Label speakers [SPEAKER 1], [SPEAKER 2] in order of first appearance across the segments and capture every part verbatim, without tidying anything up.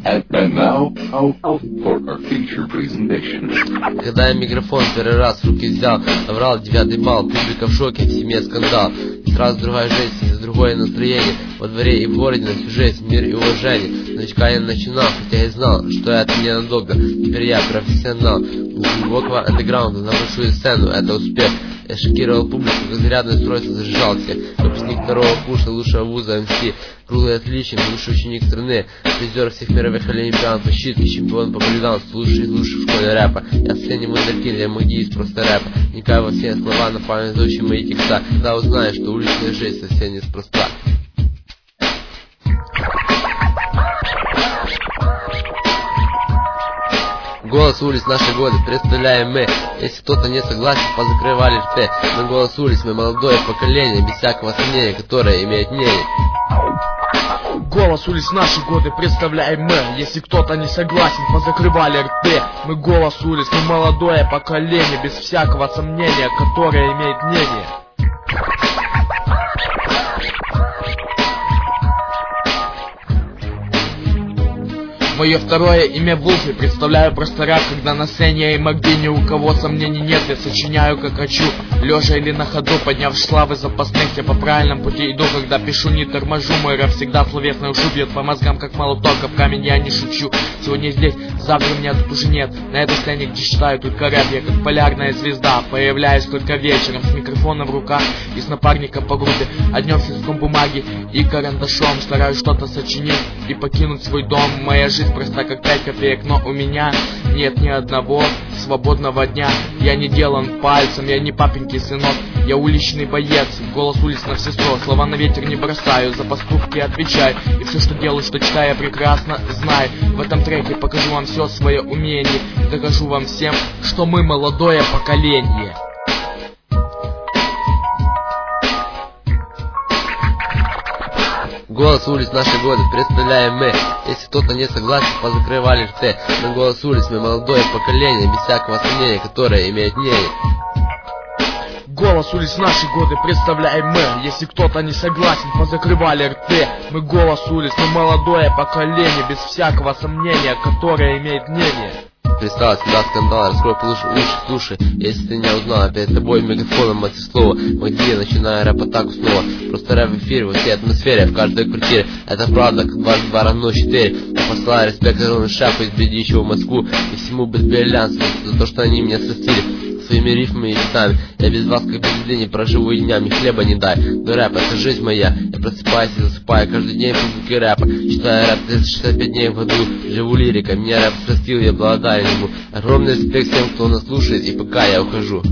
[SPEAKER 1] And now, for our feature presentation.
[SPEAKER 2] Когда я микрофон первый раз в руки взял, набрал девятый балл, публика в шоке, в семье скандал. И сразу другая жизнь, другое настроение. Во дворе и в городе на всю жизнь, мир и уважение. Новичка я начинал, хотя и знал, что это ненадолго. Теперь я профессионал, с глубокого андеграунда на большую сцену, это успех. Я шокировал публику, как зарядное устройство зажижал всех. Выпускник второго курса лучшего вуза эм си, круглый отличник, лучший ученик страны, призер всех мировых олимпиад по щитке, чемпион по брейкдансу, лучший из лучших в школе рэпа. Я сцене вундеркинд, я магии из просто рэпа. Никак во все слова на память зовущие мои текста. Когда узнаешь, что уличная жизнь совсем неспроста. Голос улиц наши годы представляем мы. Если кто-то не согласен, позакрывали рты. Но голос улиц мы молодое поколение, без всякого сомнения, которое имеет мнение.
[SPEAKER 3] Голос улиц наши годы представляем мы. Если кто-то не согласен, позакрывали рты. Мы голос улиц, мы молодое поколение, без всякого сомнения, которое имеет мнение. Мое второе имя Вулфи, представляю просто рэп, когда на сцене я и Макди, ни у кого сомнений нет, я сочиняю как хочу, лежа или на ходу, подняв славы запасных, я по правильном пути иду, когда пишу, не торможу, мой рэп всегда словесный ушу, бьет по мозгам как молоток, а в камень я не шучу, сегодня здесь, завтра меня тут уже нет, на этой сцене, где читаю только рэп, я как полярная звезда, появляюсь только вечером, с микрофоном в руках и с напарником по группе, а днем с листком бумаги и карандашом, стараюсь что-то сочинить и покинуть свой дом, моя жизнь просто как пять копеек, но у меня нет ни одного свободного дня. Я не делан пальцем, я не папенький сынок, я уличный боец, голос улиц на все сто, слова на ветер не бросаю, за поступки отвечаю, и все, что делаю, что читаю, я прекрасно знаю. В этом треке покажу вам все свое умение, докажу вам всем, что мы молодое поколение.
[SPEAKER 2] Голос улиц наши годы представляем мы. Если кто-то не согласен, позакрывали рты. Но голос улиц мы молодое поколение, без всякого сомнения, которое имеет мнение.
[SPEAKER 3] Голос улиц наши годы представляем мы. Если кто-то не согласен, позакрывали рты. Мы голос улиц, мы молодое поколение, без всякого сомнения, которое имеет мнение.
[SPEAKER 2] Пристал сюда скандал, раскрой лучше уши, слушай. Если ты не узнал, перед тобой мегафоном мать слова. Где я начинаю рэп-атаку снова. Просто рэп в эфире, во всей атмосфере, в каждой квартире. Это правда, как дважды два равно четыре. Я посылаю респект огромный шапу из бедничего в Москву и всему безбриллианству за то, что они меня состили своими рифмами и битами. Я без вас как без еды не проживу и днями, хлеба не дай. Но рэп это жизнь моя, я просыпаюсь и засыпаю каждый день в музыке рэпа. Читаю рэп триста шестьдесят пять дней в году, живу лирикой, меня рэп срастил, я благодарен ему. Огромный респект всем, кто нас слушает, и пока я ухожу.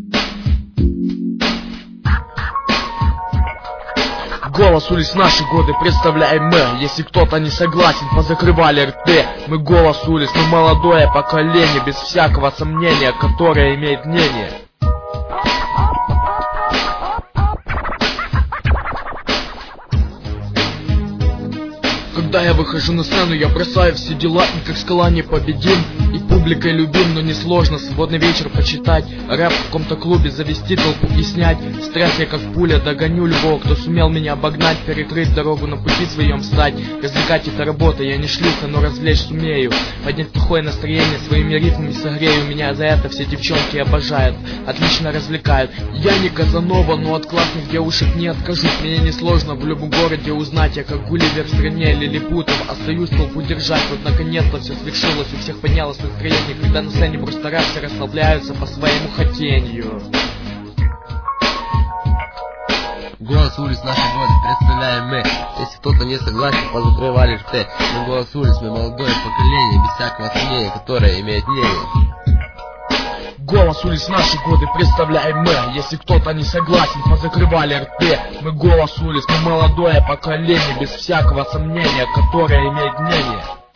[SPEAKER 3] Голос улиц наши годы представляем мы. Если кто-то не согласен, позакрывали рты. Мы голос улиц, мы молодое поколение, без всякого сомнения, которое имеет мнение. Когда я выхожу на сцену, я бросаю все дела, и как скала непобедим, и публикой любим, но несложно свободный вечер почитать, рэп в каком-то клубе, завести толпу и снять стресс. Я как пуля догоню любого, кто сумел меня обогнать, перекрыть дорогу на пути своем встать. Развлекать это работа, я не шлюха, но развлечь сумею, поднять плохое настроение своими ритмами согрею. Меня за это все девчонки обожают, отлично развлекают. Я не Казанова, но от классных девушек не откажусь. Меня несложно в любом городе узнать, я как Гулливер в стране лилипутов, остаюсь толпу держать. Вот наконец-то все свершилось, у всех поднялось настроение, когда на сцене просто рэп, все расслабляются по своему хотению.
[SPEAKER 2] Голос улиц наши годы представляем мы. Если кто-то не согласен, позакрывали рты. Но голос улиц мы молодое поколение, без всякого сомнения, которое имеет мнение.
[SPEAKER 3] Голос улиц наши годы представляем мы. Если кто-то не согласен, позакрывали рты. Мы голос улиц, мы молодое поколение, без всякого сомнения, которое имеет мнение.